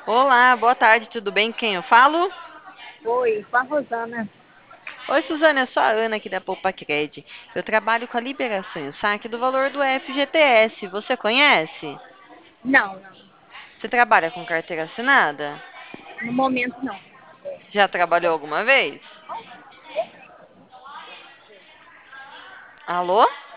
Olá, boa tarde, tudo bem? Quem eu falo? Oi, com a Rosana. Oi, Suzana, eu sou a Ana aqui da Poupa Cred. Eu trabalho com a liberação e o saque do valor do FGTS. Você conhece? Não, não. Você trabalha com carteira assinada? No momento, não. Já trabalhou alguma vez? Alô?